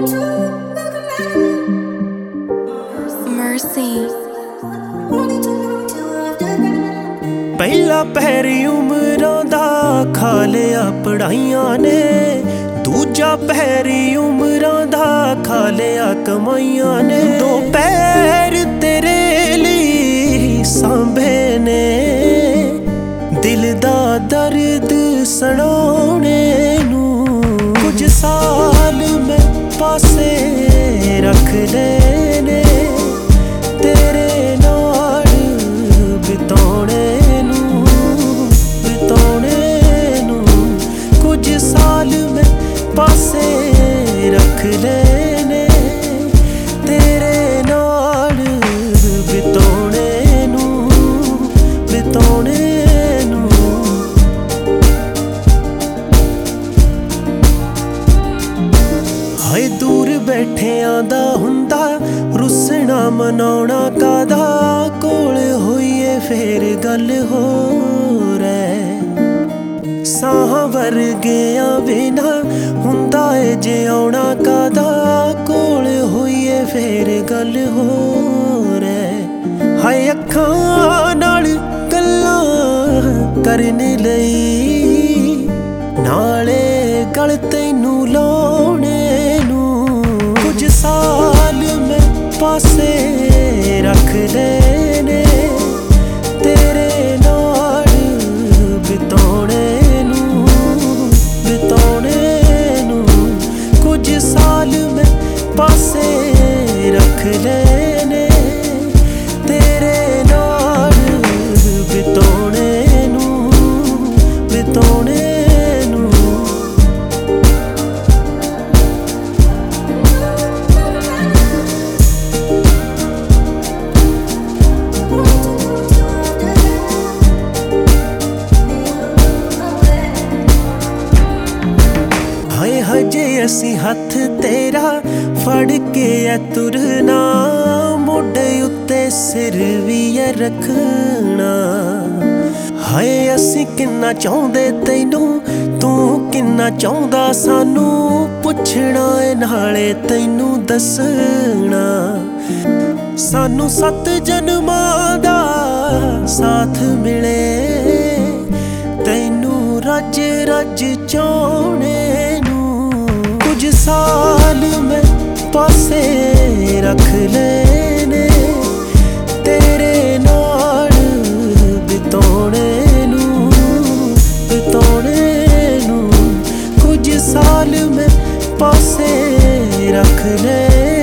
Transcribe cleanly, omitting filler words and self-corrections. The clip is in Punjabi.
Mercy. ਪਹਿਲਾ ਪਹਿਰੀ ਉਮਰਾਂ ਦਾ ਖਾ ਲਿਆ ਪੜ੍ਹਾਈਆਂ ਨੇ, ਦੂਜਾ ਪਹਿਰੀ ਉਮਰਾਂ ਦਾ ਖਾ ਲਿਆ ਕਮਾਈਆਂ ਨੇ। ਦੋ ਪੈਰ ਤੇਰੇ ਲਈ ਸਾਂਭੇ ਨੇ, ਦਿਲ ਦਾ ਦਰਦ ਸੁਣਾਉਣੇ ਨੂੰ। ਕੁਝ ਸਾਲ ਮੈਂ ਪਾਸੇ ਰੱਖ ਲਏ ਨੇ, ਤੇਰੇ ਨਾਲ ਬਿਤਾਉਣੇ ਨੂੰ, ਬਿਤਾਉਣੇ ਨੂੰ। ਕੁਝ ਸਾਲ ਮੈਂ ਪਾਸੇ ਰੱਖ ਲਏ ਨੇ, ਤੇਰੇ ਨਾਲ ਬਿਤਾਉਣੇ ਨੂੰ, ਬਿਤਾਉਣੇ ਨੂੰ। ਹਾਏ ਦੂਰ ਬੈਠਿਆਂ ਦਾ ਹੁੰਦਾ ਰੁੱਸਣਾ ਮਨਾਉਣਾ ਕਾਦਾ, ਕੋਲ ਹੋਈਏ ਫੇਰ ਗੱਲ ਹੋਰ ਐ। ਸਾਹਾਂ ਵਰਗਿਆਂ ਬਿਨਾ ਹੁੰਦਾ ਏ ਜਿਉਣਾ ਕਾਦਾ, ਕੋਲ ਹੋਈਏ ਫੇਰ ਗੱਲ ਹੋਰ ਐ। ਹਾਏ ਅੱਖਾਂ ਨਾਲ ਗੱਲਾਂ ਕਰਨ ਲਈ, ਨਾਲੇ ਗਲ ਤੈਨੂੰ ਲਾਉਣੇ ਨੂੰ। ਕੁਝ ਸਾਲ ਮੈਂ ਪਾਸੇ ਰੱਖ ਲਏ ਨੇ, ਤੇਰੇ ਨਾਲ ਬਿਤਾਉਣੇ ਨੂੰ, ਬਿਤਾਉਣੇ ਨੂੰ। ਕੁਝ ਸਾਲ ਮੈਂ ਪਾਸੇ ਰੱਖ ਲਏ ਨੇ, ਤੇਰੇ ਨਾਲ ਬਿਤਾਉਣੇ ਨੂੰ, ਬਿਤਾਉਣੇ ਨੂੰ। ਹਾਏ ਹਜੇ ਅਸੀਂ ਹੱਥ ਤੇਰਾ ਫੜ ਕੇ ਐ ਤੁਰਨਾ, ਮੋਢੇ ਉੱਤੇ ਸਿਰ ਵੀ ਐ ਰੱਖਣਾ। ਹਾਏ ਅਸੀਂ ਕਿੰਨਾ ਚਾਹੁੰਦੇ ਤੈਨੂੰ, ਤੂੰ ਕਿੰਨਾ ਚਾਹੁੰਦਾ ਸਾਨੂੰ, ਪੁੱਛਣਾ ਏ ਨਾਲੇ ਤੈਨੂੰ ਦੱਸਣਾ। ਸਾਨੂੰ 7 ਜਨਮਾਂ ਦਾ ਸਾਥ ਮਿਲੇ, ਤੈਨੂੰ ਰੱਜ ਰੱਜ ਚਾਹੁਣੇ ਨੂੰ। ਕੁਝ ਸਾਲ ਮੈਂ ਪਾਸੇ ਰੱਖ ਲਏ ਨੇ, ਤੇਰੇ ਨਾਲ ਬਿਤਾਉਣੇ ਨੂੰ, ਬਿਤਾਉਣੇ ਨੂੰ। ਕੁਝ ਸਾਲ ਮੈਂ ਪਾਸੇ ਰੱਖ ਲਏ